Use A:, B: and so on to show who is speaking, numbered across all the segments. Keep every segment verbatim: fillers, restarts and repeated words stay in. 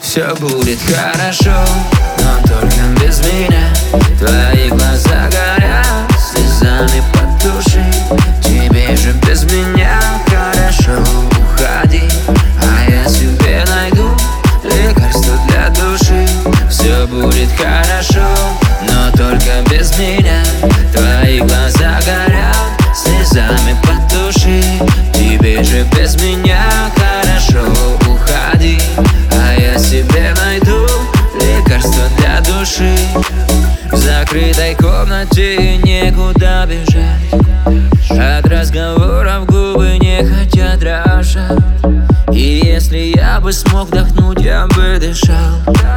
A: Все будет хорошо, но только без меня. Твои глаза горят, слезами потуши. Тебе же без меня хорошо, уходи, а я себе найду лекарство для души. Все будет хорошо, но только без меня. Твои глаза горят, слезами потуши. Тебе же без меня хорошо, уходи, а я себе найду лекарство для души. В закрытой комнате некуда бежать, от разговоров губы не хотят дрожать. И если я бы смог вдохнуть, я бы дышал.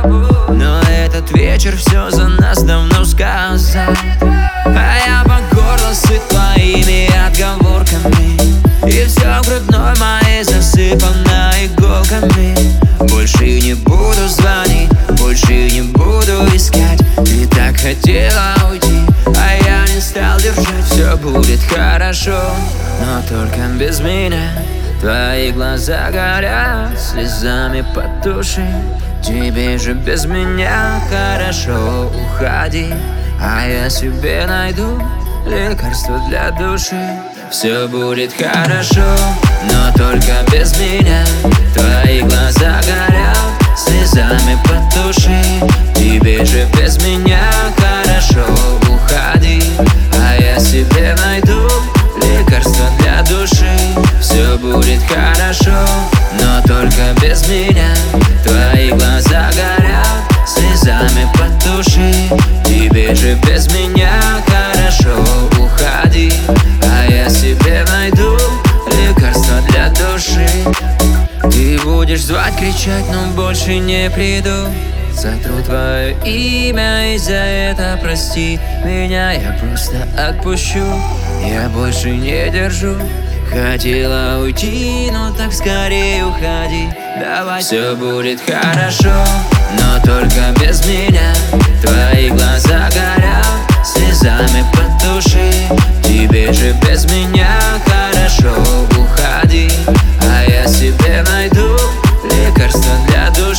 A: Но этот вечер все за нас давно сказал. А я по горло сыт твоими отговорками, и все грудной моей засыпано иголками. Больше не буду звонить, больше не буду искать. Ты так хотела уйти, а я не стал держать. Все будет хорошо, но только без меня. Твои глаза горят, слезами потуши. Тебе же без меня хорошо, уходи, а я себе найду лекарство для души. Все будет хорошо, но только без меня. Твои глаза горят, слезами потуши. Тебе же без меня хорошо, уходи, а я себе найду лекарство для души. Все будет хорошо, но только без меня. Твои глаза горят, слезами потуши. Тебе же без меня хорошо, уходи, а я себе найду лекарство для души. Ты будешь звать, кричать, но больше не приду. Сотру твое имя, и за это прости меня. Я просто отпущу, я больше не держу. Хотела уйти, но так скорее уходи. Давай. Все будет хорошо, но только без меня. Твои глаза горят, слезами потуши. Тебе же без меня хорошо, уходи, а я себе найду лекарство для души.